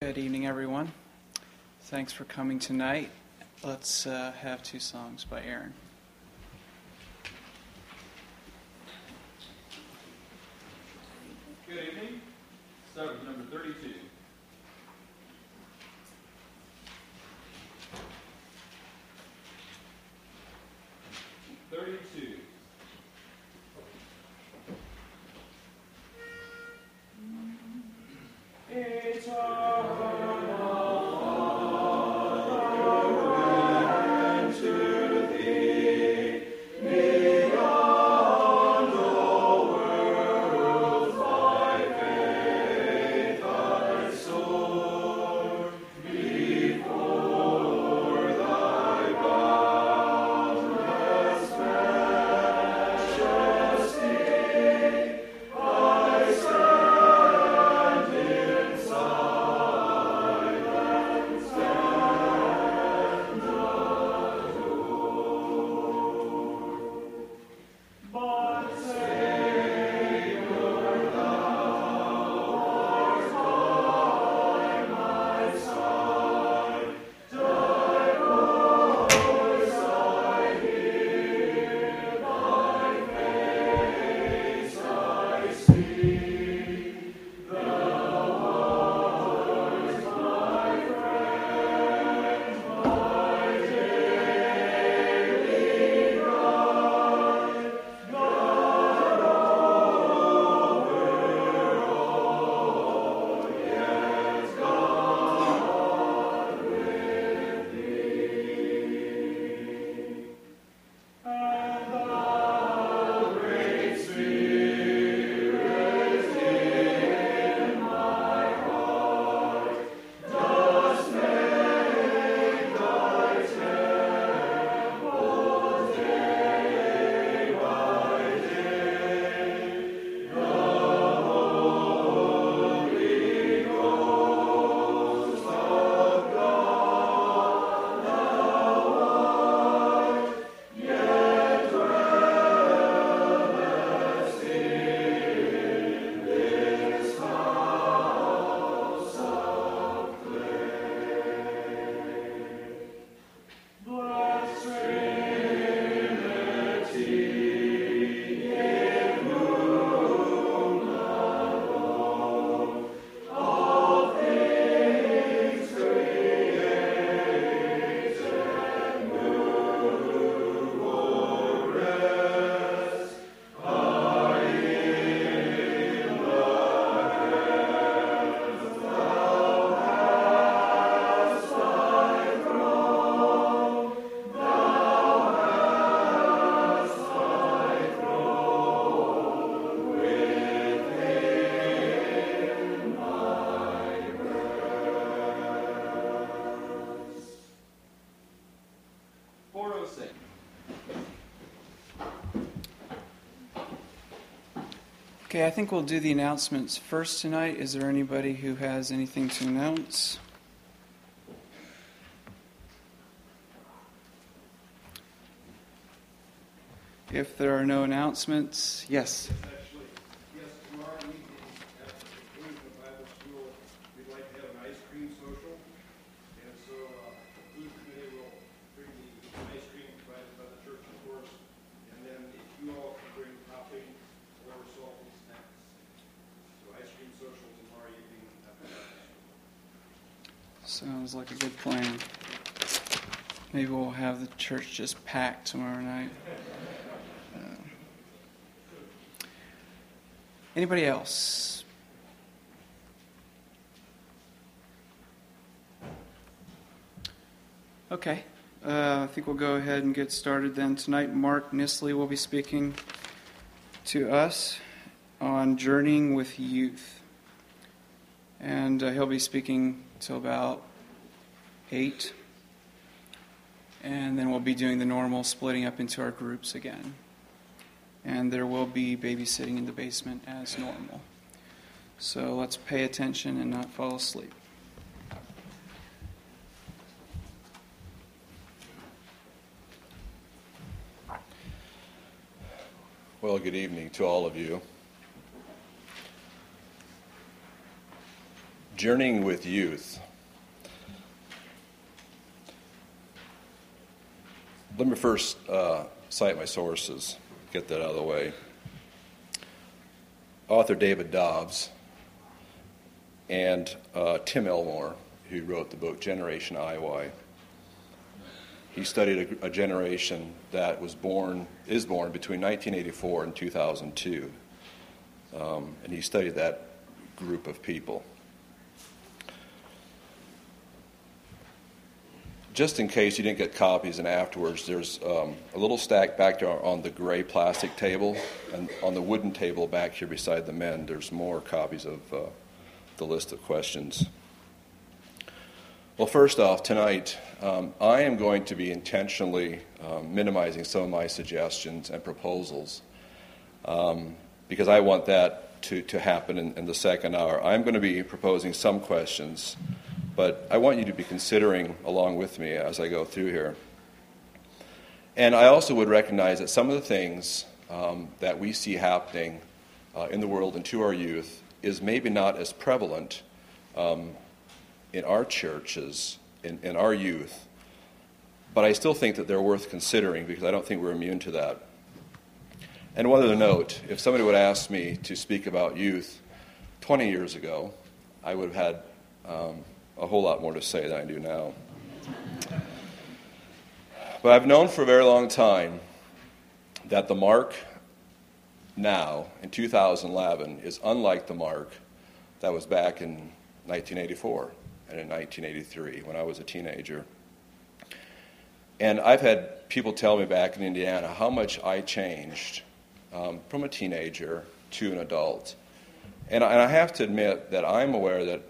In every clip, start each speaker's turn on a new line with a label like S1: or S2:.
S1: Good evening, everyone. Thanks for coming tonight. Let's have two songs by Aaron.
S2: Good evening. Start with number 32.
S1: Okay, I think we'll do the announcements first tonight. Is there anybody who has anything to announce? If there are no announcements, yes.
S3: Yes, tomorrow evening at the conclusion of Bible school, we'd like to have an ice cream social. And so the food committee will bring the ice cream provided by the church, of course. And then if you all can bring topping or salty snacks. So ice cream social tomorrow evening after Bible school.
S1: Sounds like a good plan. Maybe we'll have the church just packed tomorrow night. Anybody else? Okay. I think we'll go ahead and get started then. Tonight, Mark Nisley will be speaking to us on journeying with youth. And he'll be speaking till about 8. And then we'll be doing the normal splitting up into our groups again. And there will be babysitting in the basement as normal. So let's pay attention and not fall asleep.
S4: Well, good evening to all of you. Journeying with Youth. Let me first cite my sources, get that out of the way. Author David Dobbs and Tim Elmore, who wrote the book Generation IY. He studied a generation that is born between 1984 and 2002, and he studied that group of people. Just in case you didn't get copies and afterwards, there's a little stack back there on the gray plastic table, and on the wooden table back here beside the men, there's more copies of the list of questions. Well, first off, tonight, I am going to be intentionally minimizing some of my suggestions and proposals because I want that to happen in the second hour. I'm going to be proposing some questions, but I want you to be considering along with me as I go through here. And I also would recognize that some of the things that we see happening in the world and to our youth is maybe not as prevalent in our churches, in our youth, but I still think that they're worth considering because I don't think we're immune to that. And one other note, if somebody would ask me to speak about youth 20 years ago, I would have had a whole lot more to say than I do now. But I've known for a very long time that the Mark now, in 2011, is unlike the Mark that was back in 1984 and in 1983 when I was a teenager. And I've had people tell me back in Indiana how much I changed from a teenager to an adult. And I have to admit that I'm aware that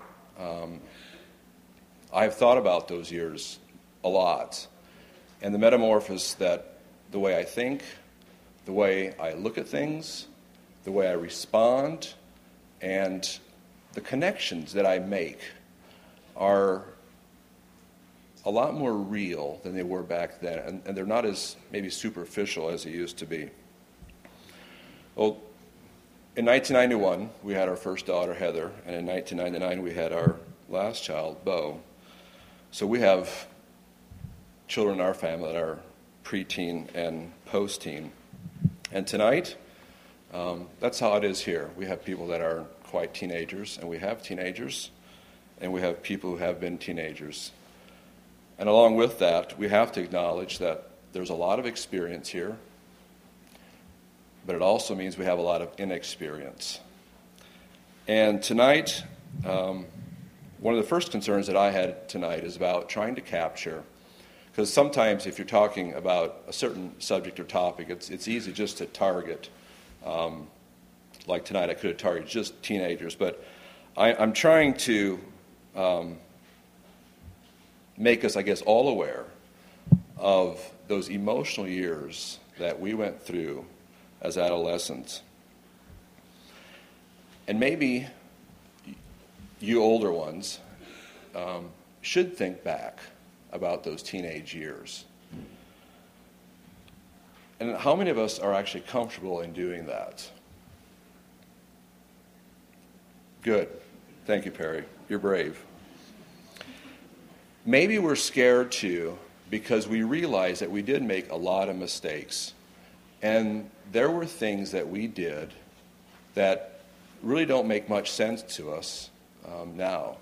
S4: I've thought about those years a lot. And the metamorphosis that the way I think, the way I look at things, the way I respond, and the connections that I make are a lot more real than they were back then, and they're not as maybe superficial as they used to be. Well, in 1991, we had our first daughter, Heather, and in 1999, we had our last child, Bo. So we have children in our family that are preteen and post-teen. And tonight, that's how it is here. We have people that are quite teenagers, and we have teenagers, and we have people who have been teenagers. And along with that, we have to acknowledge that there's a lot of experience here, but it also means we have a lot of inexperience. And tonight, one of the first concerns that I had tonight is about trying to capture, because sometimes if you're talking about a certain subject or topic, it's easy just to target. Like tonight, I could have targeted just teenagers, but I'm trying to make us, I guess, all aware of those emotional years that we went through as adolescents. And maybe you older ones should think back about those teenage years. And how many of us are actually comfortable in doing that? Good. Thank you, Perry. You're brave. Maybe we're scared too because we realize that we did make a lot of mistakes. And there were things that we did that really don't make much sense to us now.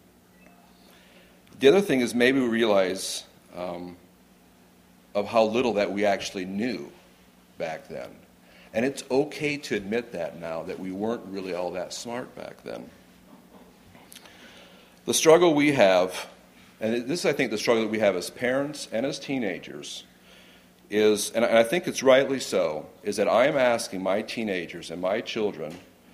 S4: The other thing is maybe we realize of how little that we actually knew back then. And it's okay to admit that now, that we weren't really all that smart back then. The struggle we have, and this is, I think, the struggle that we have as parents and as teenagers, is, and I think it's rightly so, is that I am asking my teenagers and my children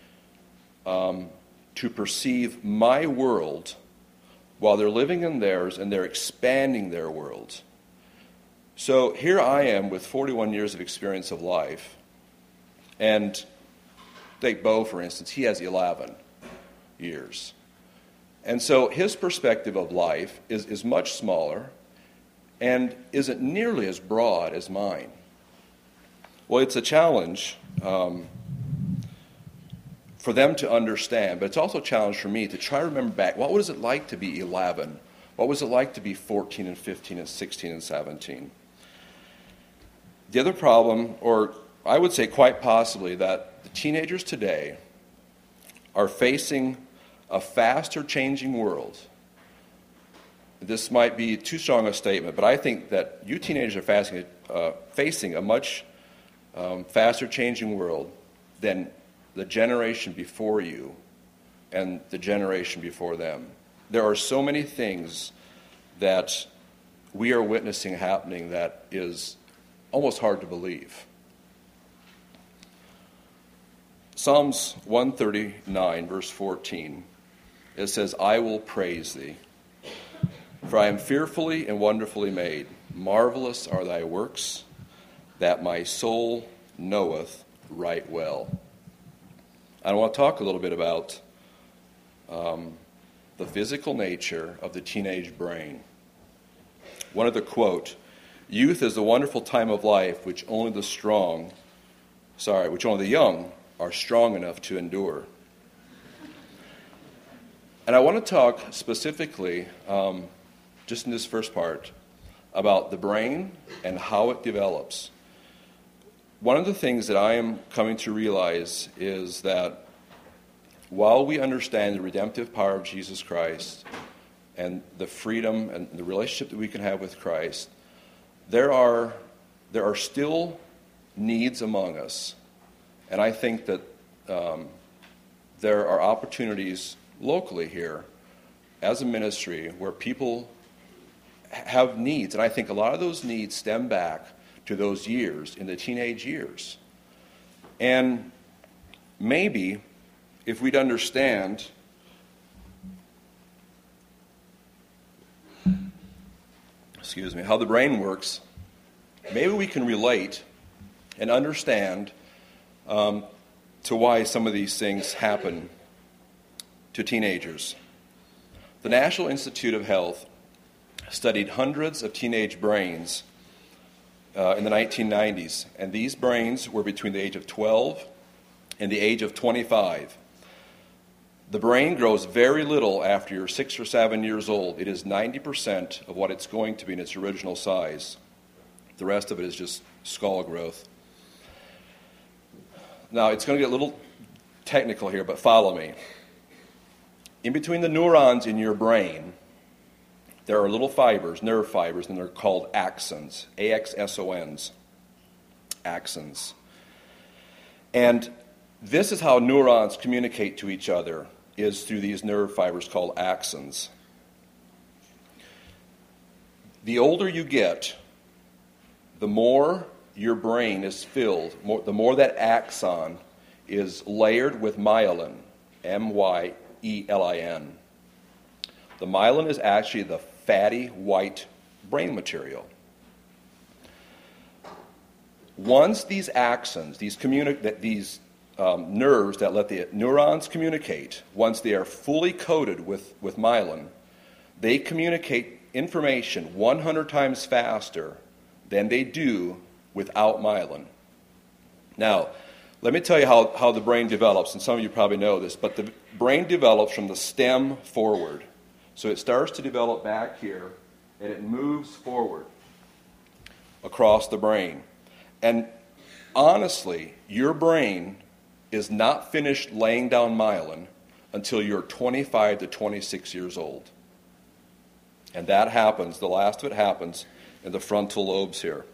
S4: to perceive my world while they're living in theirs and they're expanding their world. So here I am with 41 years of experience of life, and take Bo, for instance, he has 11 years. And so his perspective of life is much smaller and isn't nearly as broad as mine. Well, it's a challenge for for them to understand, but it's also a challenge for me to try to remember back, what was it like to be 11? What was it like to be 14 and 15 and 16 and 17? The other problem, or I would say quite possibly, that the teenagers today are facing a faster changing world. This might be too strong a statement, but I think that you teenagers are facing a much faster changing world than the generation before you and the generation before them. There are so many things that we are witnessing happening that is almost hard to believe. Psalms 139, verse 14, it says, I will praise thee, for I am fearfully and wonderfully made. Marvelous are thy works, that my soul knoweth right well. I want to talk a little bit about the physical nature of the teenage brain. One other quote, youth is a wonderful time of life which only the young are strong enough to endure. And I want to talk specifically, just in this first part, about the brain and how it develops. One of the things that I am coming to realize is that while we understand the redemptive power of Jesus Christ and the freedom and the relationship that we can have with Christ, there are still needs among us. And I think that there are opportunities locally here as a ministry where people have needs. And I think a lot of those needs stem back to those years, in the teenage years. And maybe if we'd understand how the brain works, maybe we can relate and understand to why some of these things happen to teenagers. The National Institute of Health studied hundreds of teenage brains in the 1990s, and these brains were between the age of 12 and the age of 25. The brain grows very little after you're 6 or 7 years old. It is 90% of what it's going to be in its original size. The rest of it is just skull growth. Now, it's going to get a little technical here, but follow me. In between the neurons in your brain, there are little fibers, nerve fibers, and they're called axons, A-X-S-O-Ns, axons. And this is how neurons communicate to each other, is through these nerve fibers called axons. The older you get, the more your brain is filled, the more that axon is layered with myelin, M-Y-E-L-I-N. The myelin is actually the fatty white brain material. Once these axons, these nerves that let the neurons communicate, once they are fully coated with myelin, they communicate information 100 times faster than they do without myelin. Now, let me tell you how the brain develops, and some of you probably know this, but the brain develops from the stem forward. So it starts to develop back here, and it moves forward across the brain. And honestly, your brain is not finished laying down myelin until you're 25 to 26 years old. And that happens, the last of it happens in the frontal lobes here.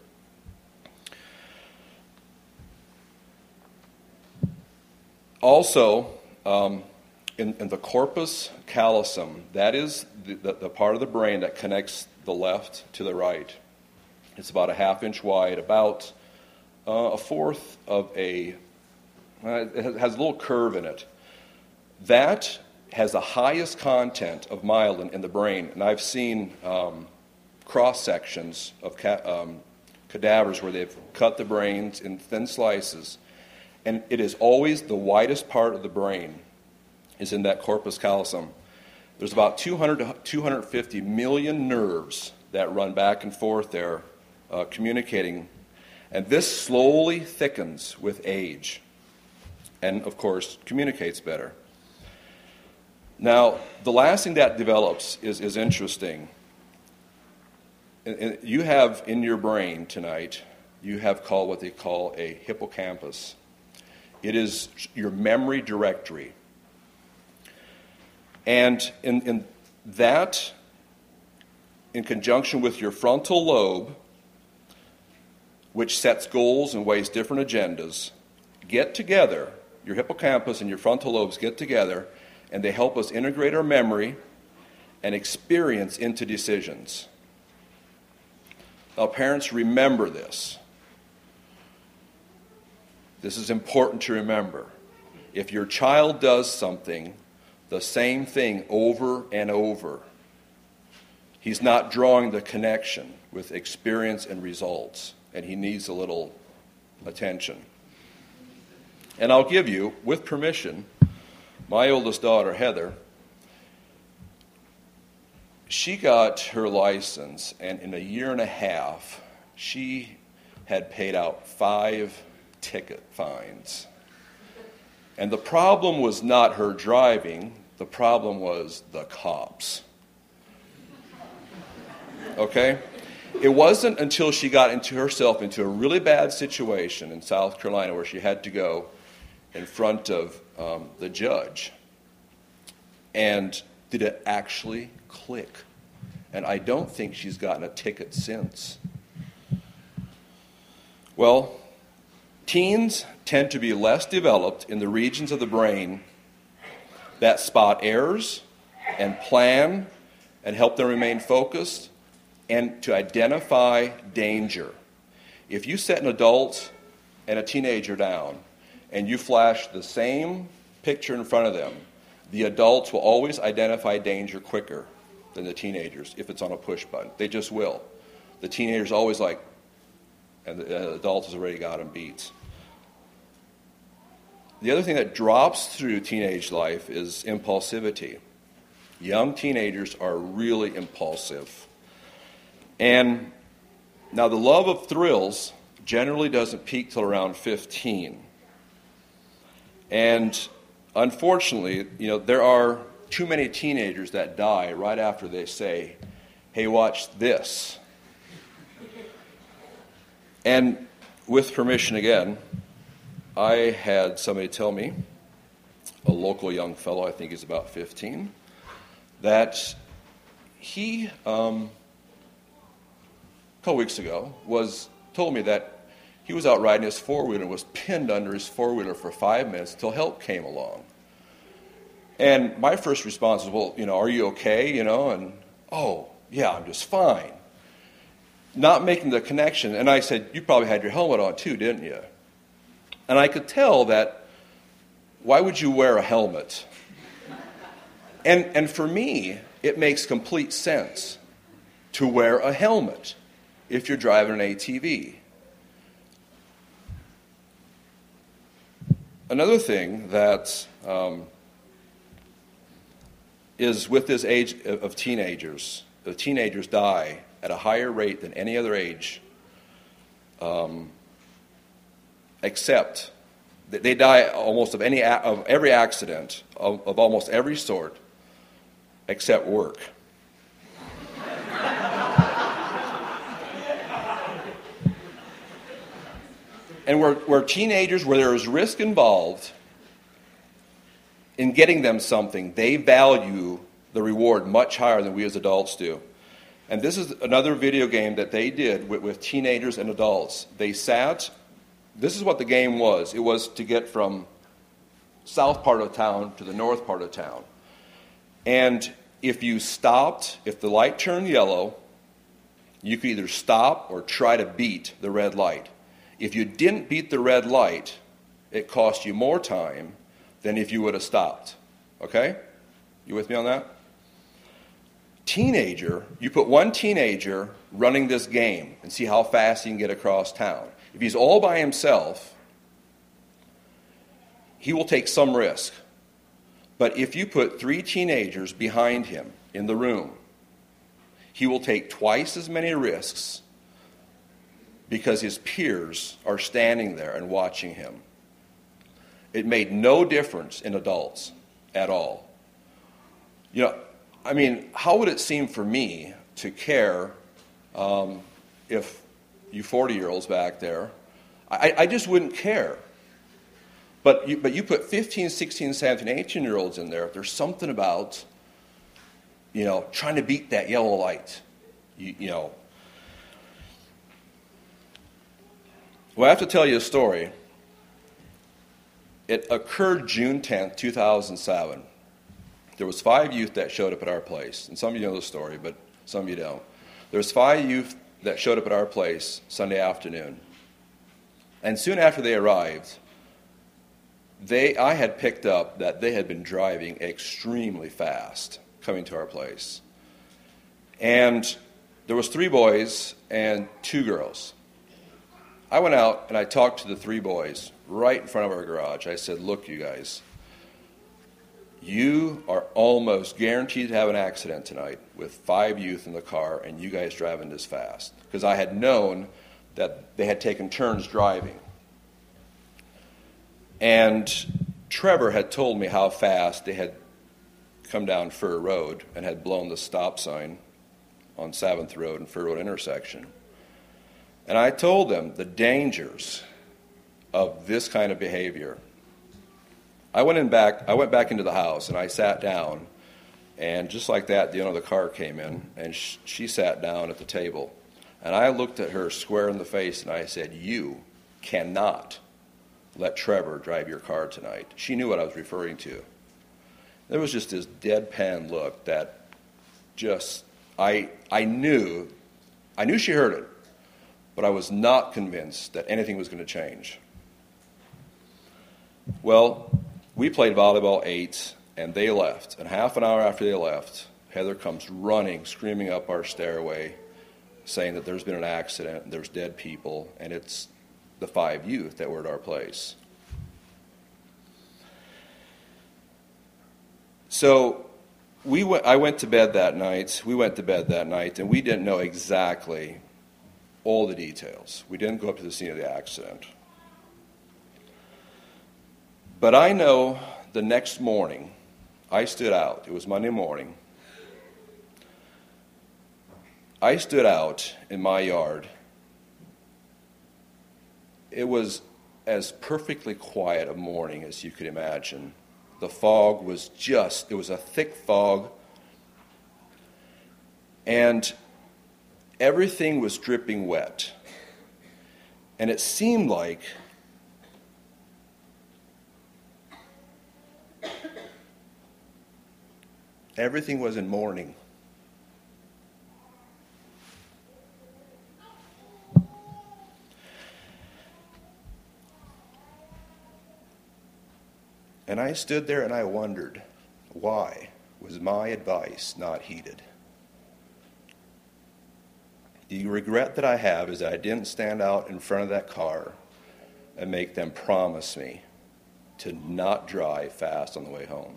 S4: Also, in the corpus callosum, that is the part of the brain that connects the left to the right. It's about a half-inch wide, about a fourth of it has a little curve in it. That has the highest content of myelin in the brain. And I've seen cross-sections of cadavers where they've cut the brains in thin slices. And it is always the widest part of the brain is in that corpus callosum. There's about 200 to 250 million nerves that run back and forth there, communicating. And this slowly thickens with age. and, of course, communicates better. Now, the last thing that develops is interesting. You have in your brain tonight, you have called what they call a hippocampus. It is your memory directory. And in that, in conjunction with your frontal lobe, which sets goals and weighs different agendas, get together, your hippocampus and your frontal lobes get together, and they help us integrate our memory and experience into decisions. Now, parents, remember this. This is important to remember. If your child does something, the same thing over and over, he's not drawing the connection with experience and results, and he needs a little attention. And I'll give you, with permission, my oldest daughter, Heather, she got her license, and in a year and a half, she had paid out 5 ticket fines. And the problem was not her driving, the problem was the cops. Okay? It wasn't until she got herself into a really bad situation in South Carolina where she had to go in front of the judge. And did it actually click? And I don't think she's gotten a ticket since. Well, teens tend to be less developed in the regions of the brain that spot errors and plan and help them remain focused and to identify danger. If you set an adult and a teenager down and you flash the same picture in front of them, the adults will always identify danger quicker than the teenagers if it's on a push button. They just will. The teenager's always like, and the adult has already got them beat. The other thing that drops through teenage life is impulsivity. Young teenagers are really impulsive. And now the love of thrills generally doesn't peak till around 15. And unfortunately, there are too many teenagers that die right after they say, "Hey, watch this." And with permission again, I had somebody tell me, a local young fellow, I think he's about 15, that he, a couple weeks ago, told me that he was out riding his four-wheeler and was pinned under his four-wheeler for 5 minutes until help came along. And my first response was, well, are you okay, And, oh, yeah, I'm just fine. Not making the connection. And I said, you probably had your helmet on too, didn't you? And I could tell that, why would you wear a helmet? And for me, it makes complete sense to wear a helmet if you're driving an ATV. Another thing that is with this age of teenagers, the teenagers die at a higher rate than any other age, except that they die almost of every accident of almost every sort, except work. And where teenagers, where there is risk involved in getting them something, they value the reward much higher than we as adults do. And this is another video game that they did with teenagers and adults. They sat, this is what the game was. It was to get from south part of town to the north part of town. And if you stopped, if the light turned yellow, you could either stop or try to beat the red light. If you didn't beat the red light, it cost you more time than if you would have stopped. Okay? You with me on that? Teenager, you put one teenager running this game and see how fast he can get across town. If he's all by himself, he will take some risk. But if you put 3 teenagers behind him in the room, he will take twice as many risks because his peers are standing there and watching him. It made no difference in adults at all. You know, I mean, how would it seem for me to care if you 40-year-olds back there, I just wouldn't care. But you put 15, 16, 17, 18-year-olds in there, there's something about, you know, trying to beat that yellow light. You know. Well, I have to tell you a story. It occurred June 10th, 2007. There was 5 youth that showed up at our place. And some of you know the story, but some of you don't. There was 5 youth that showed up at our place Sunday afternoon. And soon after they arrived, I had picked up that they had been driving extremely fast coming to our place. And there was 3 boys and 2 girls. I went out and I talked to the 3 boys right in front of our garage. I said, look, you guys, you are almost guaranteed to have an accident tonight with 5 youth in the car and you guys driving this fast. Because I had known that they had taken turns driving. And Trevor had told me how fast they had come down Fur Road and had blown the stop sign on 7th Road and Fur Road intersection. And I told them the dangers of this kind of behavior. I went back into the house and I sat down, and just like that, the owner of the car came in and she sat down at the table. And I looked at her square in the face and I said, you cannot let Trevor drive your car tonight. She knew what I was referring to. There was just this deadpan look that just, I knew she heard it, but I was not convinced that anything was going to change. Well, we played volleyball 8, and they left. And half an hour after they left, Heather comes running, screaming up our stairway, saying that there's been an accident, and there's dead people, and it's the 5 youth that were at our place. So I went to bed that night. We went to bed that night, and we didn't know exactly all the details. We didn't go up to the scene of the accident. But I know the next morning, I stood out. It was Monday morning. I stood out in my yard. It was as perfectly quiet a morning as you could imagine. The fog was it was a thick fog. And everything was dripping wet. And it seemed like everything was in mourning. And I stood there and I wondered, why was my advice not heeded? The regret that I have is that I didn't stand out in front of that car and make them promise me to not drive fast on the way home.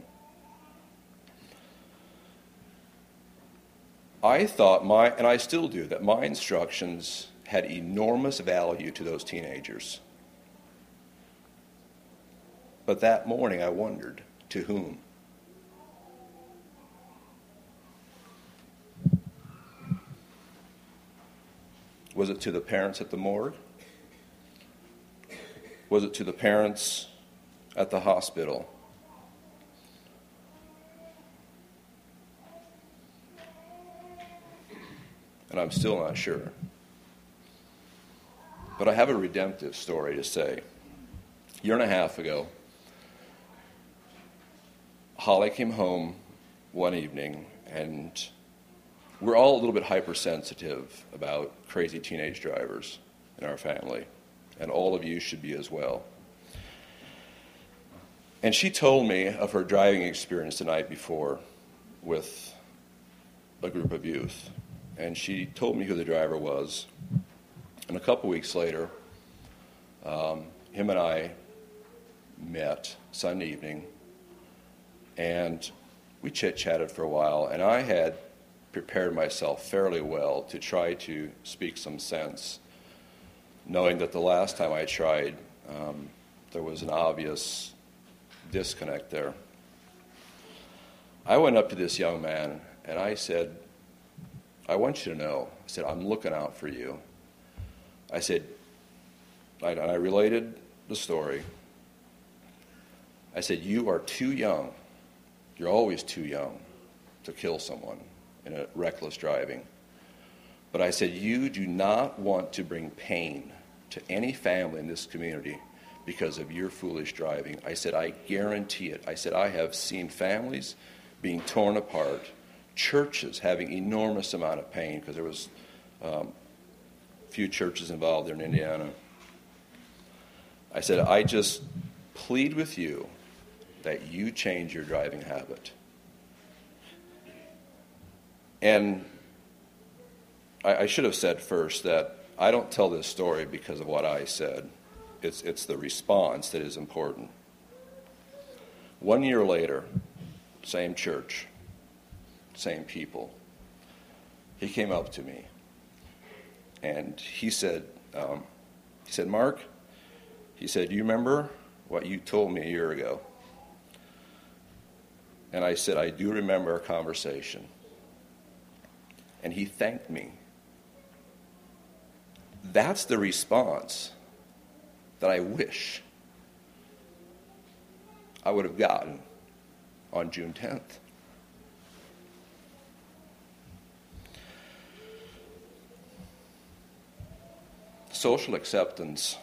S4: I thought and I still do, that my instructions had enormous value to those teenagers. But that morning I wondered, to whom? Was it to the parents at the morgue? Was it to the parents at the hospital? And I'm still not sure. But I have a redemptive story to say. A year and a half ago, Holly came home one evening, and we're all a little bit hypersensitive about crazy teenage drivers in our family, and all of you should be as well. And she told me of her driving experience the night before with a group of youth. And she told me who the driver was. And a couple weeks later, him and I met Sunday evening, and we chit-chatted for a while, and I had prepared myself fairly well to try to speak some sense, knowing that the last time I tried, there was an obvious disconnect there. I went up to this young man and I said, I want you to know, I said, I'm looking out for you. I said, and I related the story. I said, you are too young. You're always too young to kill someone in a reckless driving. But I said, you do not want to bring pain to any family in this community because of your foolish driving. I said, I guarantee it. I said, I have seen families being torn apart, churches having enormous amount of pain, because there was a few churches involved there in Indiana. I said, I just plead with you that you change your driving habit. And I should have said first that I don't tell this story because of what I said. It's the response that is important. 1 year later, same church, same people. He came up to me and he said, Mark, he said, do you remember what you told me a year ago? And I said, I do remember our conversation. And he thanked me. That's the response that I wish I would have gotten on June 10th. Social acceptance.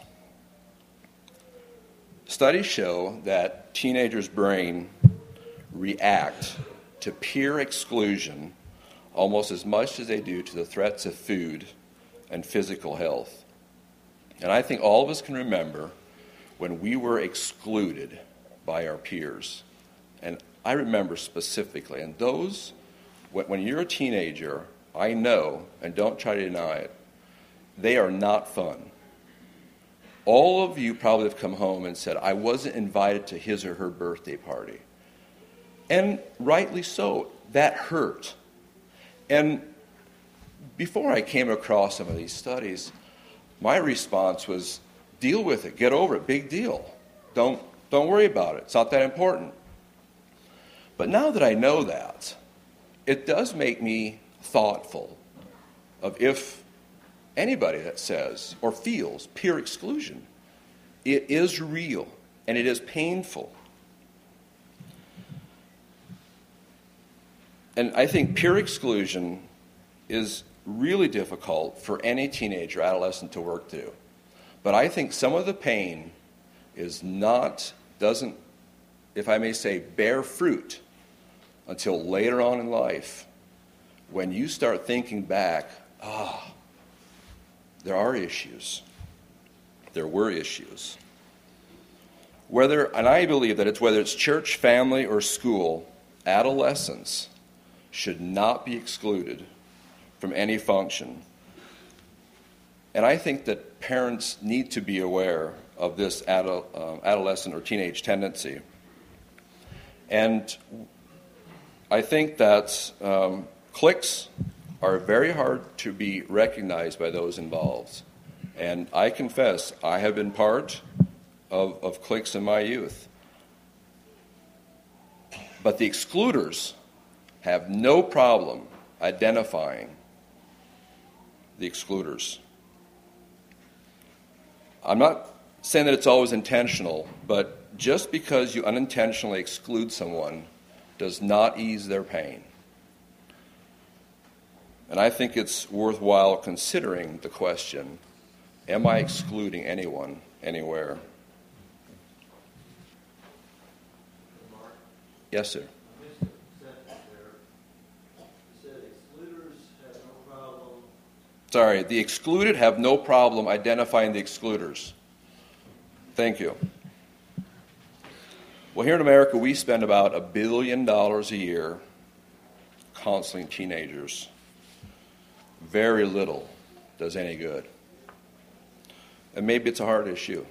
S4: Studies show that teenagers' brain react to peer exclusion almost as much as they do to the threats of food and physical health. And I think all of us can remember when we were excluded by our peers. And I remember specifically, and those, when you're a teenager, I know, and don't try to deny it, they are not fun. All of you probably have come home and said, I wasn't invited to his or her birthday party. And rightly so, that hurt. And before I came across some of these studies, my response was, deal with it, get over it, big deal. Don't worry about it, it's not that important. But now that I know that, it does make me thoughtful of if anybody that says or feels peer exclusion, it is real and it is painful. And I think peer exclusion is really difficult for any teenager, adolescent to work through. But I think some of the pain doesn't, if I may say, bear fruit until later on in life when you start thinking back, there are issues. There were issues. And I believe that whether it's church, family, or school, adolescents should not be excluded from any function. And I think that parents need to be aware of this adolescent or teenage tendency. And I think that cliques are very hard to be recognized by those involved. And I confess, I have been part of cliques in my youth. But the excluders have no problem identifying the excluders. I'm not saying that it's always intentional, but just because you unintentionally exclude someone does not ease their pain. And I think it's worthwhile considering the question, am I excluding anyone, anywhere? Yes, sir. Sorry, the excluded have no problem identifying the excluders. Thank you. Well, here in America, we spend about $1 billion a year counseling teenagers. Very little does any good. And maybe it's a hard issue.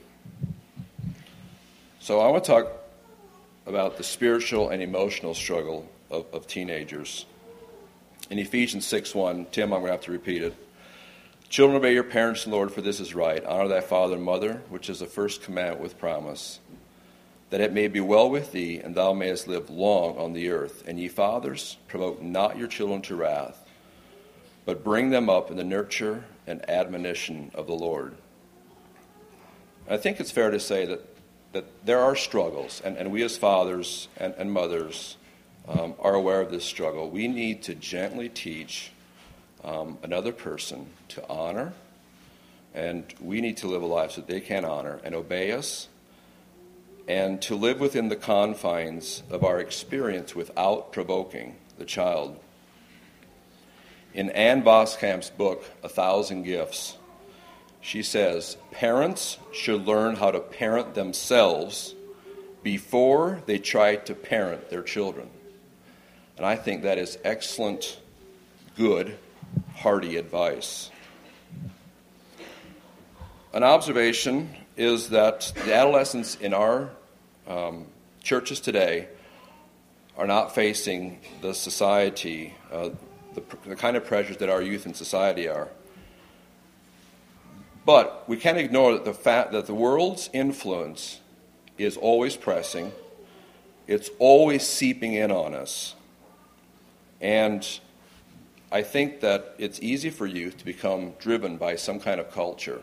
S4: So I want to talk about the spiritual and emotional struggle of teenagers. In Ephesians 6:1, Tim, I'm going to have to repeat it. Children, obey your parents, Lord, for this is right. Honor thy father and mother, which is the first commandment with promise, that it may be well with thee, and thou mayest live long on the earth. And ye fathers, provoke not your children to wrath, but bring them up in the nurture and admonition of the Lord. I think it's fair to say that there are struggles, and we as fathers and mothers are aware of this struggle. We need to gently teach another person to honor, and we need to live a life that they can honor and obey us, and to live within the confines of our experience without provoking the child. In Ann Voskamp's book, 1,000 Gifts, she says, parents should learn how to parent themselves before they try to parent their children. And I think that is excellent, good, hearty advice. An observation is that the adolescents in our churches today are not facing the society, the kind of pressures that our youth in society are. But we can't ignore the fact that the world's influence is always pressing. It's always seeping in on us. And I think that it's easy for youth to become driven by some kind of culture.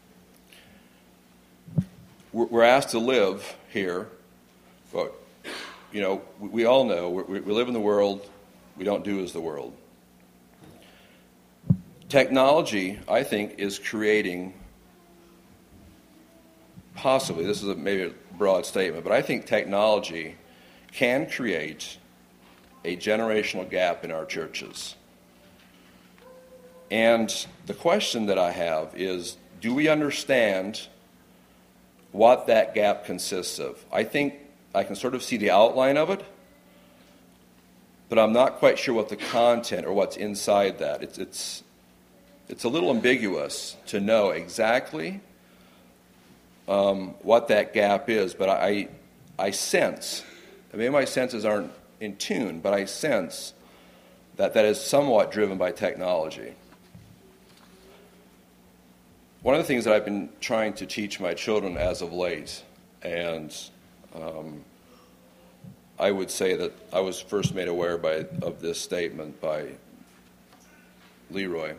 S4: We're asked to live here, but, we all know we live in the world, we don't do as the world. Technology, I think, is creating, possibly, this is maybe a broad statement, but I think technology can create a generational gap in our churches. And the question that I have is, do we understand what that gap consists of? I think I can sort of see the outline of it, but I'm not quite sure what the content or what's inside that. It's a little ambiguous to know exactly what that gap is, but I sense, maybe my senses aren't in tune, but I sense that is somewhat driven by technology. One of the things that I've been trying to teach my children as of late, and I would say that I was first made aware of this statement by Leroy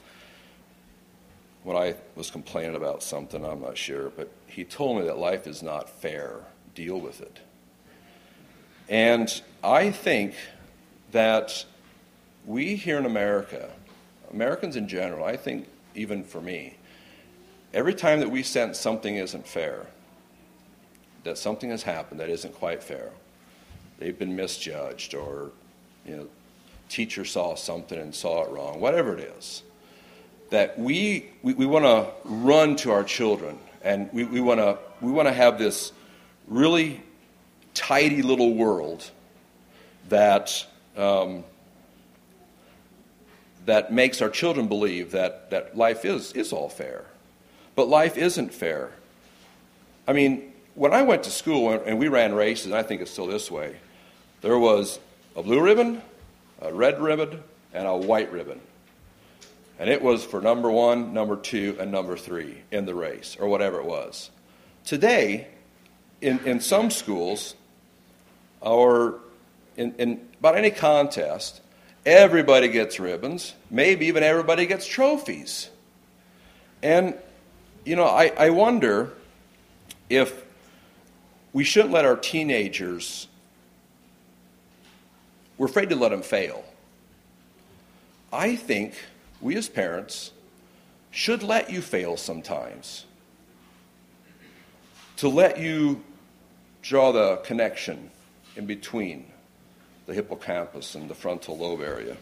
S4: when I was complaining about something, I'm not sure, but he told me that life is not fair. Deal with it. And I think that we here in America, Americans in general, I think even for me, every time that we sense something isn't fair, that something has happened that isn't quite fair, they've been misjudged, or teacher saw something and saw it wrong, whatever it is, that we want to run to our children, and we want to have this really tidy little world that makes our children believe that life is all fair. But life isn't fair. I mean, when I went to school and we ran races, and I think it's still this way, there was a blue ribbon, a red ribbon, and a white ribbon. And it was for number 1, number 2, and number 3 in the race, or whatever it was. Today, in some schools, or in about any contest, everybody gets ribbons, maybe even everybody gets trophies. And I wonder if we shouldn't let our teenagers, we're afraid to let them fail. I think we as parents should let you fail sometimes, to let you draw the connection in between the hippocampus and the frontal lobe area.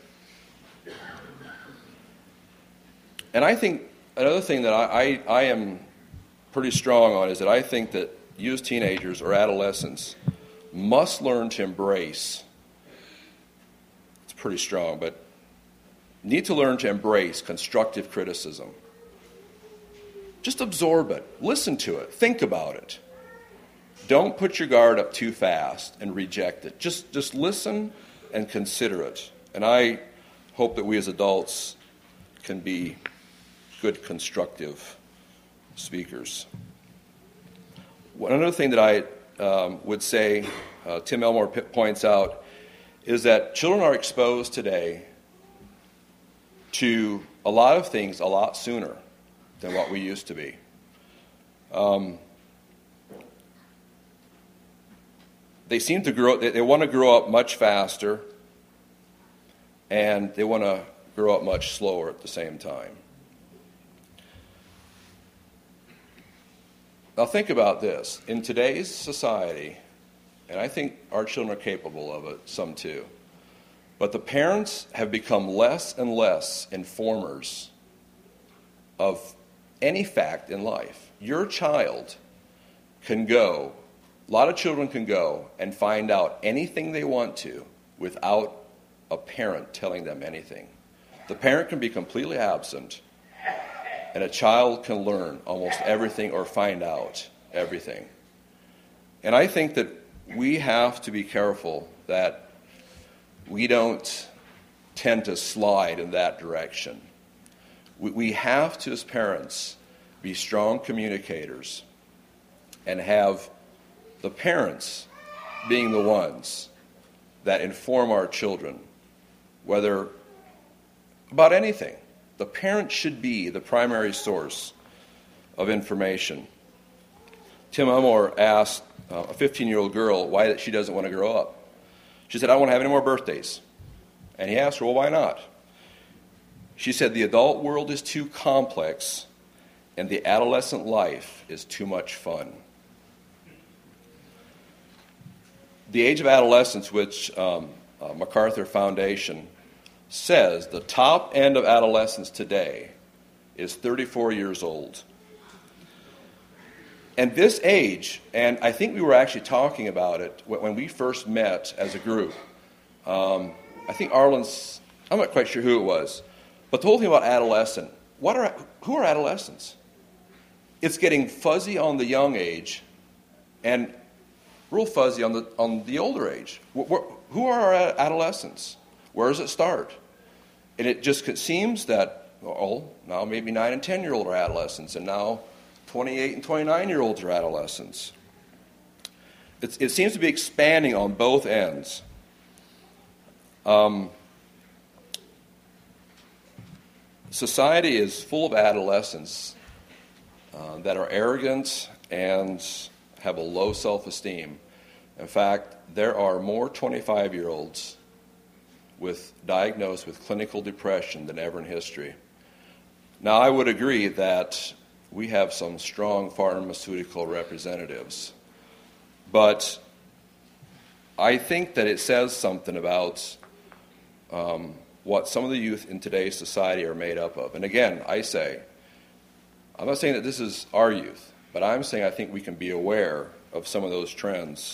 S4: And I think another thing that I am pretty strong on is that I think that you as teenagers or adolescents must learn to embrace, it's pretty strong, but need to learn to embrace constructive criticism. Just absorb it, listen to it, think about it. Don't put your guard up too fast and reject it. Just listen and consider it. And I hope that we as adults can be good, constructive speakers. Another thing that would say, Tim Elmore points out, is that children are exposed today to a lot of things a lot sooner than what we used to be. They seem to grow, they want to grow up much faster, and they want to grow up much slower at the same time. Now think about this. In today's society, and I think our children are capable of it, some too, but the parents have become less and less informers of any fact in life. Your child can go, a lot of children can go and find out anything they want to without a parent telling them anything. The parent can be completely absent, and a child can learn almost everything or find out everything. And I think that we have to be careful that we don't tend to slide in that direction. We have to, as parents, be strong communicators and have the parents being the ones that inform our children, whether about anything. The parent should be the primary source of information. Tim Elmore asked a 15-year-old girl why she doesn't want to grow up. She said, "I don't want to have any more birthdays." And he asked her, "Well, why not?" She said, "The adult world is too complex, and the adolescent life is too much fun." The age of adolescence, which MacArthur Foundation says the top end of adolescence today is 34 years old. And this age, and I think we were actually talking about it when we first met as a group. I think Arlen's, I'm not quite sure who it was, but the whole thing about adolescent, who are adolescents? It's getting fuzzy on the young age and real fuzzy on the older age. Who are our adolescents? Where does it start? And it just seems that, now maybe 9 and 10-year-old are adolescents, and now 28 and 29-year-olds are adolescents. It seems to be expanding on both ends. Society is full of adolescents that are arrogant and have a low self-esteem. In fact, there are more 25-year-olds diagnosed with clinical depression than ever in history. Now, I would agree that we have some strong pharmaceutical representatives, but I think that it says something about what some of the youth in today's society are made up of. And again, I'm not saying that this is our youth, but I'm saying I think we can be aware of some of those trends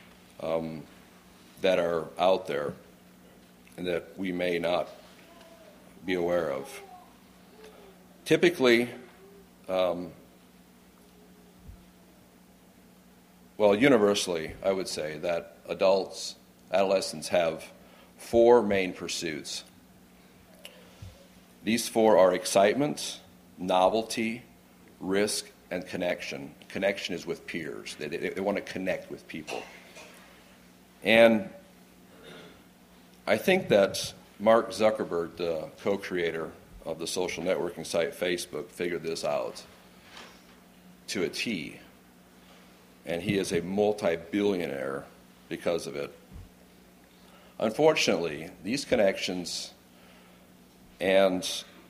S4: that are out there and that we may not be aware of. Typically, universally, I would say that adolescents have 4 main pursuits. These 4 are excitement, novelty, risk, and connection. Connection is with peers. They want to connect with people. And I think that Mark Zuckerberg, the co-creator of the social networking site Facebook, figured this out to a T. And he is a multi-billionaire because of it. Unfortunately, these connections, and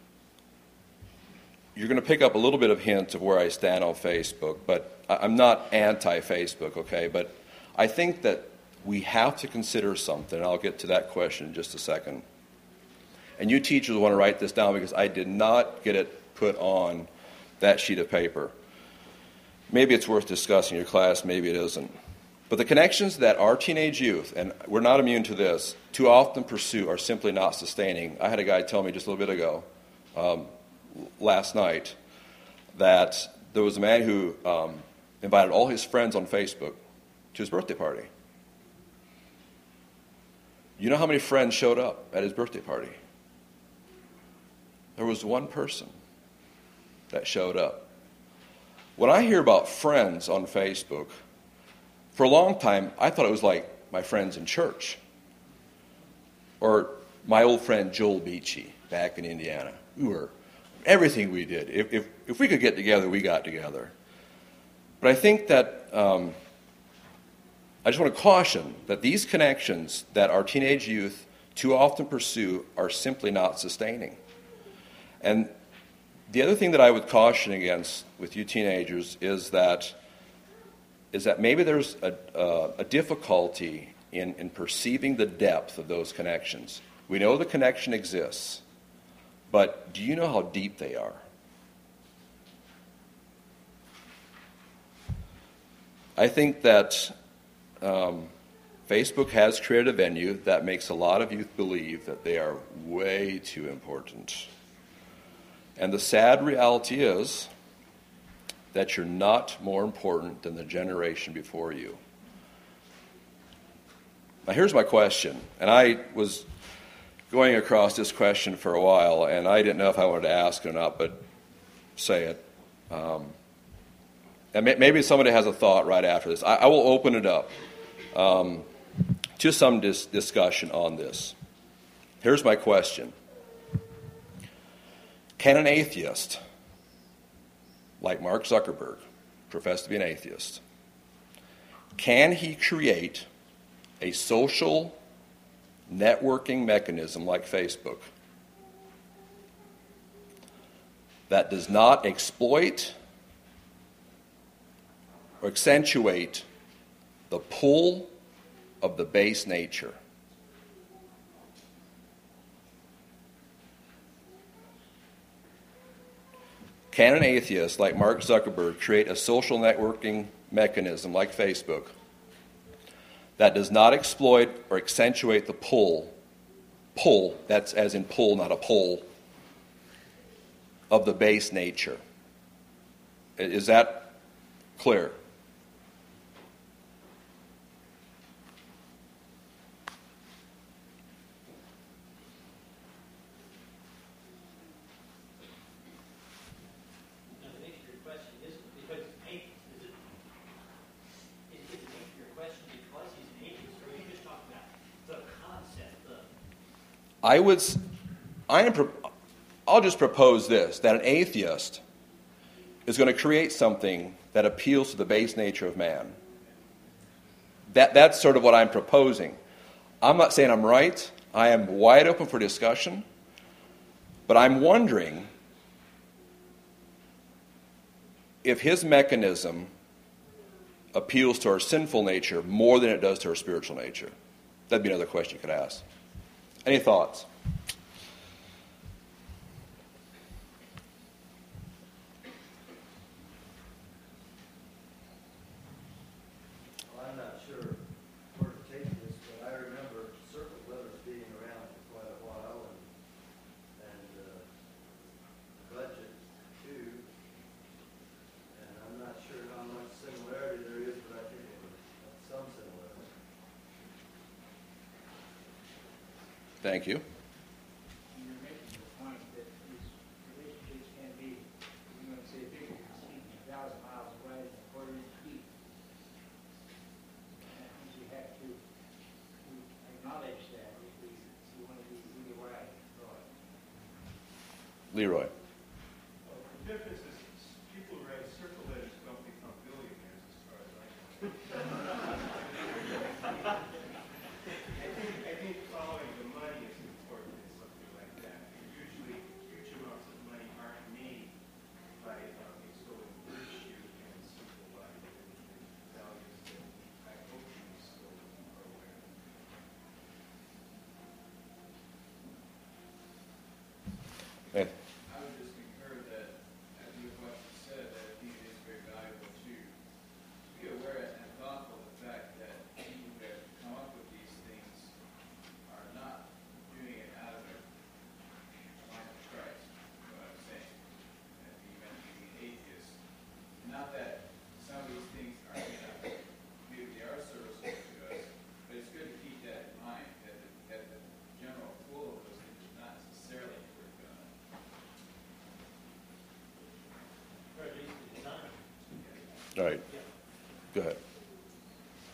S4: you're going to pick up a little bit of hint of where I stand on Facebook, but I'm not anti-Facebook, okay? But I think that we have to consider something, and I'll get to that question in just a second. And you teachers want to write this down because I did not get it put on that sheet of paper. Maybe it's worth discussing in your class, maybe it isn't. But the connections that our teenage youth, and we're not immune to this, too often pursue are simply not sustaining. I had a guy tell me just a little bit ago, last night, that there was a man who invited all his friends on Facebook to his birthday party. You know how many friends showed up at his birthday party? There was one person that showed up. When I hear about friends on Facebook, For a long time, I thought it was like my friends in church or my old friend Joel Beachy back in Indiana. We were, everything we did, if we could get together, we got together. But I think that I just want to caution that these connections that our teenage youth too often pursue are simply not sustaining. And the other thing that I would caution against with you teenagers is that maybe there's a difficulty in perceiving the depth of those connections. We know the connection exists, but do you know how deep they are? I think that Facebook has created a venue that makes a lot of youth believe that they are way too important. And the sad reality is that you're not more important than the generation before you. Now here's my question, and I was going across this question for a while, and I didn't know if I wanted to ask it or not, but say it. And maybe somebody has a thought right after this. I will open it up to some discussion on this. Here's my question. Can an atheist, like Mark Zuckerberg, profess to be an atheist, can he create a social networking mechanism like Facebook that does not exploit or accentuate the pull of the base nature? Can an atheist like Mark Zuckerberg create a social networking mechanism like Facebook that does not exploit or accentuate the pull, that's as in pull, not a pull, of the base nature? Is that clear? I'll just propose this, that an atheist is going to create something that appeals to the base nature of man. That's sort of what I'm proposing. I'm not saying I'm right. I am wide open for discussion. But I'm wondering if his mechanism appeals to our sinful nature more than it does to our spiritual nature. That'd be another question you could ask. Any thoughts?
S5: Well, I'm not sure where to take this, but I remember circle letters being around for quite a while, and budget too. And I'm not sure how much similarity there is, but I think there was some similarity.
S4: Thank you.
S6: You're making the point that these relationships can be, I'm going to say, bigger than 1,000 miles away than a quarter-inch deep. And you have to acknowledge that if you want to be really wide and broad.
S4: Leroy.
S3: The difference is people who write circle letters don't become billionaires as far as I know. I think following the money is important in something like that. Usually, huge amounts of money aren't made by extolling virtue and simple life and values that I hope you still are aware of.
S4: Hey.
S2: I would just concur that, as you what you said, that I think it is very valuable to be aware and thoughtful of the fact that people who have come up with these things are not doing it out of their mind of Christ, is what I'm saying. And you mentioned being atheist. Not that some of these things are, maybe they are serviceable to us, but it's good to keep that in mind, that the general flow of those things is not necessarily for God.
S4: All right. Go ahead.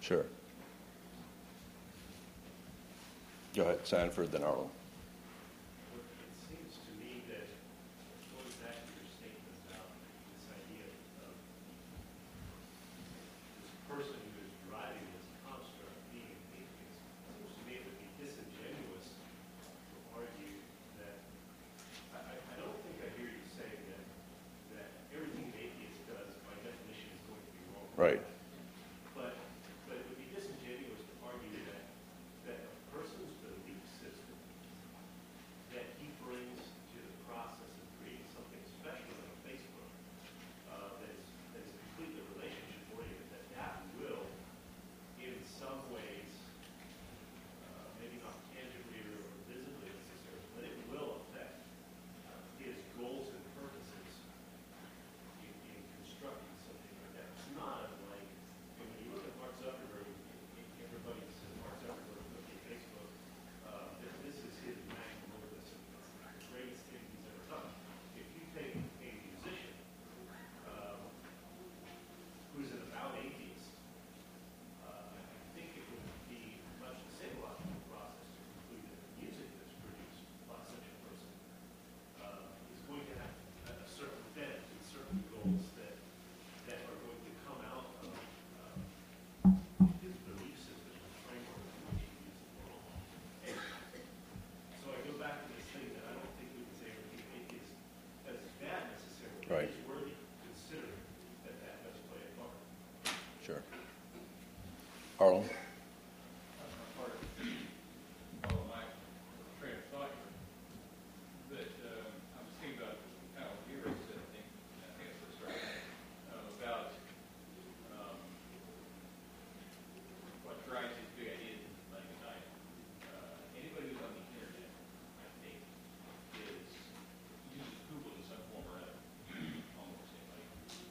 S4: Sure. Go ahead, Sanford, then Arlen.
S7: It seems to me that going back to your statement about this idea of this person who is driving this construct being an atheist, it seems to me it would be disingenuous to argue that I don't think I hear you saying that everything an atheist does by definition is going to be wrong.
S4: Right.
S7: But it would be disingenuous to argue that a person's belief system that he brings to the process of creating something special on Facebook that is completely relationship oriented, that will in some ways, maybe not tangibly or visibly necessarily, but it will affect his goals and purposes in constructing something like that. It's not unlike when you look at Mark Zuckerberg, everybody says Mark Zuckerberg look at Facebook, this is his magnum opus, it's the greatest thing he's ever done. If you take a musician who's an avowed atheist, I think it would be much the same logical process to conclude that the music that's produced by such a person is going to have a certain bent and certain goals that are going to come out of his belief system and framework in which he views the world. And so I go back to this thing that I don't think we can say everything atheist as bad necessarily.
S4: Right.
S7: It's worthy considering that does play a part.
S4: Sure. Arlen?
S2: Part of my train of thought here. But I was thinking about kind of what you already said, I think that's what's right, about what drives these big ideas into like a night. Anybody who's on the internet, I think, uses Google in some form or other. Almost anybody.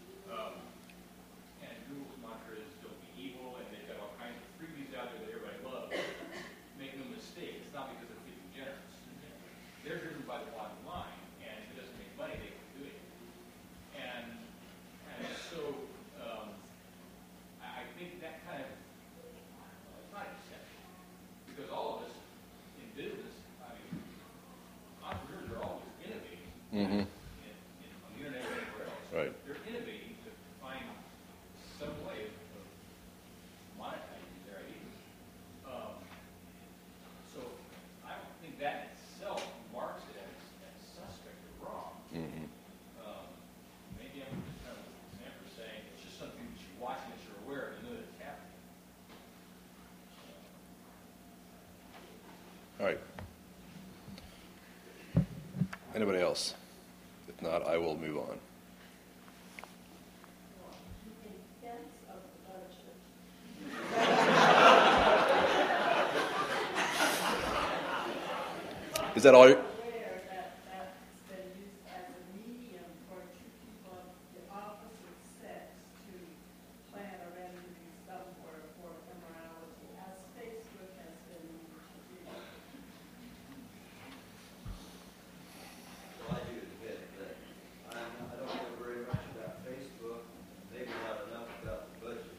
S2: And Google's mantra is don't be evil, and they've got all kinds of freebies out there that everybody loves. Make no mistake, it's not because they're being generous. They're driven by the bottom line, and if it doesn't make money, they can do it. And so I think that kind of, it's not exception, because all of us in business, I mean, entrepreneurs are always innovating.
S4: Mm-hmm.
S2: On the internet or anywhere else.
S4: Right.
S2: They're innovating to find some way of monetizing their ideas. So I don't think that in itself marks it as suspect or wrong.
S4: Mm-hmm.
S2: Maybe I'm just kind of Sanford saying it's just something that you watch and that you're aware of and know that it's happening.
S4: All right. Anybody else? If not, I will move on. Is that all?
S8: Aware that that's been used as a medium for two people of the opposite sex to plan or entity somewhere for immorality, as Facebook has been used to do.
S5: Well, I do admit that I don't know very much about Facebook, maybe not enough about the budget.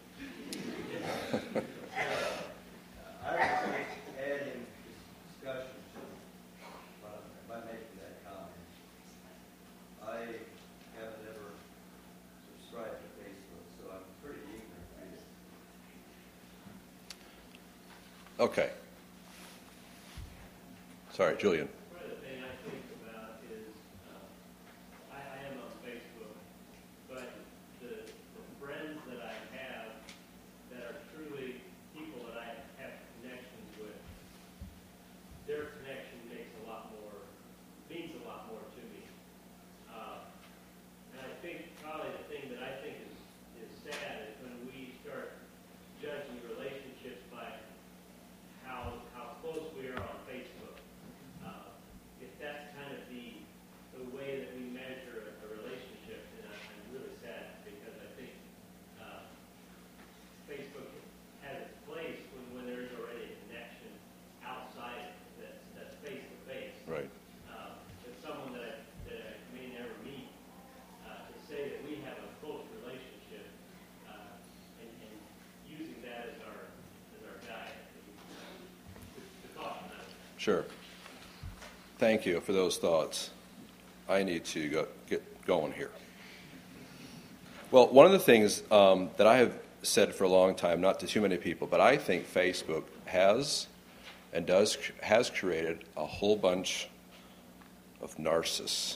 S5: I would say adding discussion to by making that comment. I haven't ever subscribed to Facebook, so I'm pretty ignorant to it.
S4: Okay. Sorry, Julian.
S7: One of the things I think about is, I am on Facebook, but the friends that I have that are truly people that I have connections with, their connection means a lot more to me. And I think probably the thing that I think is sad is when we start judging relationships by how close we are on Facebook. If that's kind of the way that we measure a relationship, then I'm really sad because I think Facebook has its place when there is already a connection outside that's face to face.
S4: Right.
S7: But someone that I may never meet, to say that we have a close relationship and using that as our
S4: Sure. Thank you for those thoughts. I need to get going here. Well, one of the things that I have said for a long time, not to too many people, but I think Facebook has created a whole bunch of narcissiism.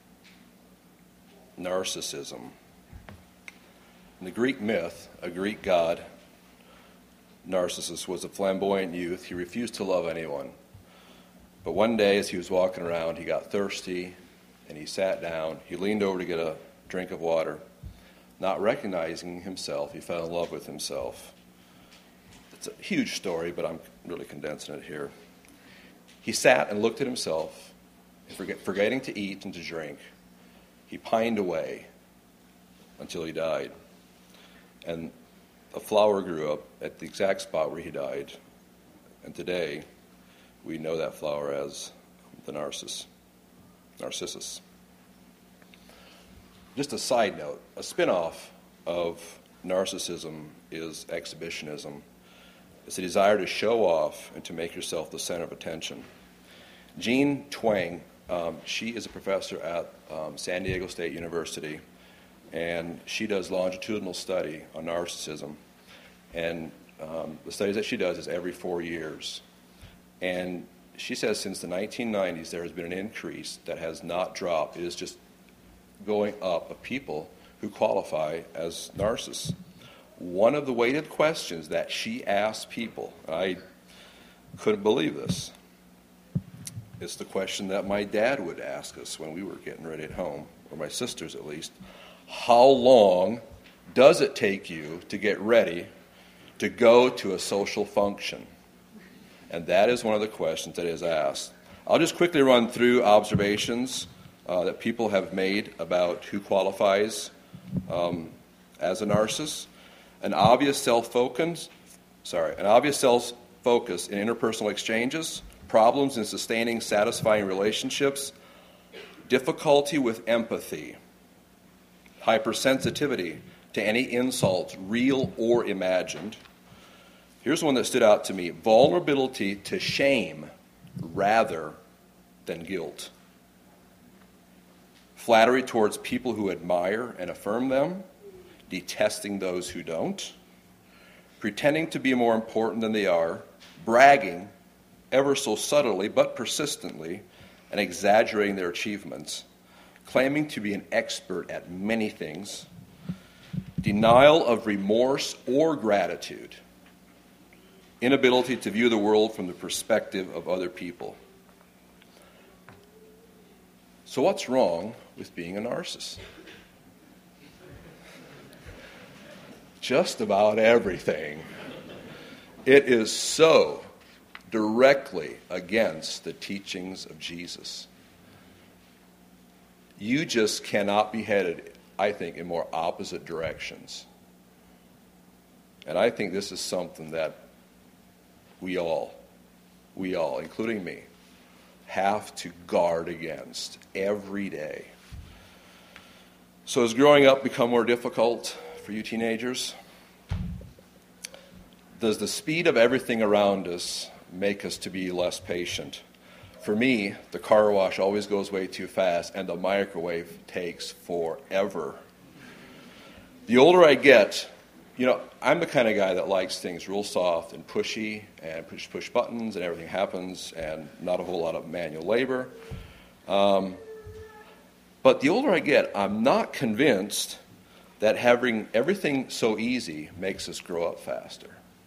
S4: In the Greek myth, a Greek god, Narcissus, was a flamboyant youth. He refused to love anyone. But one day, as he was walking around, he got thirsty, and he sat down. He leaned over to get a drink of water. Not recognizing himself, he fell in love with himself. It's a huge story, but I'm really condensing it here. He sat and looked at himself, and forgetting to eat and to drink. He pined away until he died. And a flower grew up at the exact spot where he died. And today, we know that flower as the Narcissus. Just a side note, a spin-off of narcissism is exhibitionism. It's a desire to show off and to make yourself the center of attention. Jean Twenge, she is a professor at San Diego State University, and she does longitudinal study on narcissism. And the studies that she does is every 4 years. And she says since the 1990s there has been an increase that has not dropped. It is just going up of people who qualify as narcissists. One of the weighted questions that she asked people, I couldn't believe this, it's the question that my dad would ask us when we were getting ready at home, or my sisters at least. How long does it take you to get ready to go to a social function? And that is one of the questions that is asked. I'll just quickly run through observations that people have made about who qualifies as a narcissist. An obvious self-focus in interpersonal exchanges, problems in sustaining satisfying relationships, difficulty with empathy, hypersensitivity to any insults, real or imagined. Here's one that stood out to me: vulnerability to shame rather than guilt. Flattery towards people who admire and affirm them, detesting those who don't, pretending to be more important than they are, bragging ever so subtly but persistently, and exaggerating their achievements, claiming to be an expert at many things, denial of remorse or gratitude, inability to view the world from the perspective of other people. So what's wrong with being a narcissist? Just about everything. It is so directly against the teachings of Jesus. You just cannot be headed, I think, in more opposite directions. And I think this is something that we all, including me, have to guard against every day. So has growing up become more difficult for you teenagers? Does the speed of everything around us make us to be less patient? For me, the car wash always goes way too fast, and the microwave takes forever. The older I get, I'm the kind of guy that likes things real soft and pushy, and push buttons, and everything happens, and not a whole lot of manual labor. But the older I get, I'm not convinced that having everything so easy makes us grow up faster.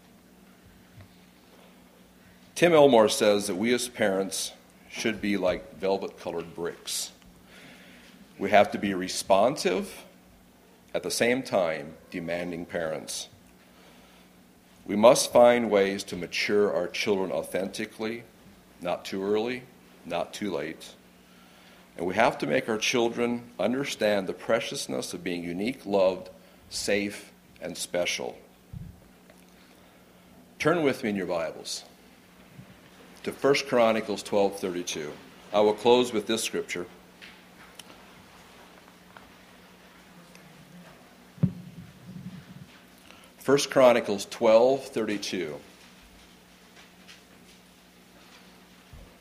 S4: Tim Elmore says that we as parents should be like velvet-colored bricks. We have to be responsive, at the same time demanding parents. We must find ways to mature our children authentically, not too early, not too late. And we have to make our children understand the preciousness of being unique, loved, safe, and special. Turn with me in your Bibles to 1 Chronicles 12:32. I will close with this scripture. First Chronicles 12:32.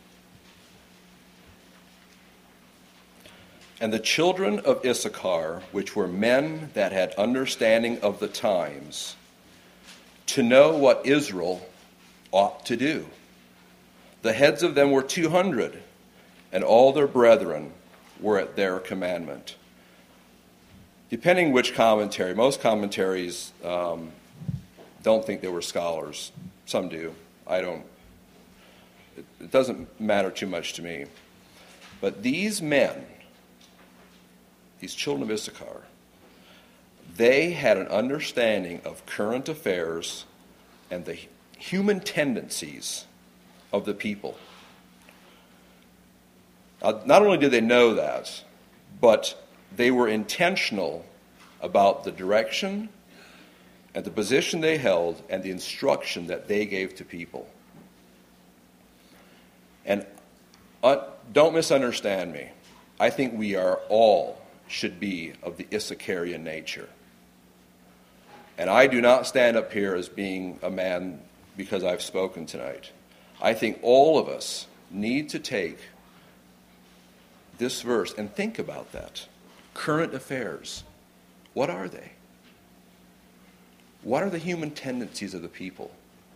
S4: And the children of Issachar, which were men that had understanding of the times, to know what Israel ought to do. The heads of them were 200, and all their brethren were at their commandment. Depending which commentary, most commentaries don't think they were scholars. Some do. I don't. It doesn't matter too much to me. But these men, these children of Issachar, they had an understanding of current affairs and the human tendencies of the people. Not only did they know that, but they were intentional about the direction and the position they held and the instruction that they gave to people. And don't misunderstand me. I think we are all should be of the Issacharian nature. And I do not stand up here as being a man because I've spoken tonight. I think all of us need to take this verse and think about that. Current affairs. What are they? What are the human tendencies of the people?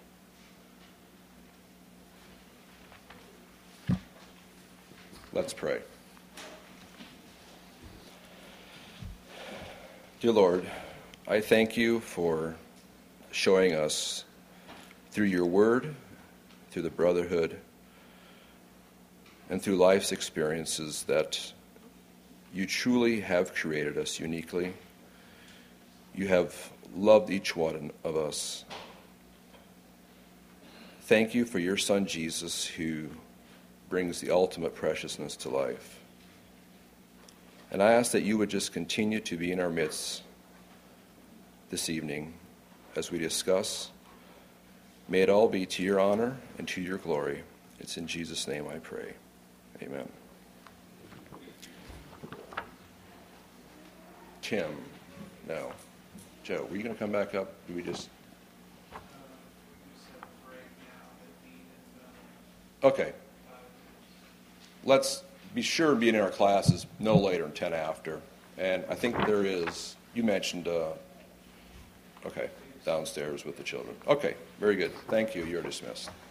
S4: Let's pray. Dear Lord, I thank you for showing us through your word, through the brotherhood, and through life's experiences that you truly have created us uniquely. You have loved each one of us. Thank you for your Son Jesus, who brings the ultimate preciousness to life. And I ask that you would just continue to be in our midst this evening as we discuss. May it all be to your honor and to your glory. It's in Jesus' name I pray. Amen. Tim, no. Joe, were you going to come back up? Do we just... Okay. Let's be sure and be in our classes no later than 10 after. And I think there is, you mentioned, okay, downstairs with the children. Okay, very good. Thank you. You're dismissed.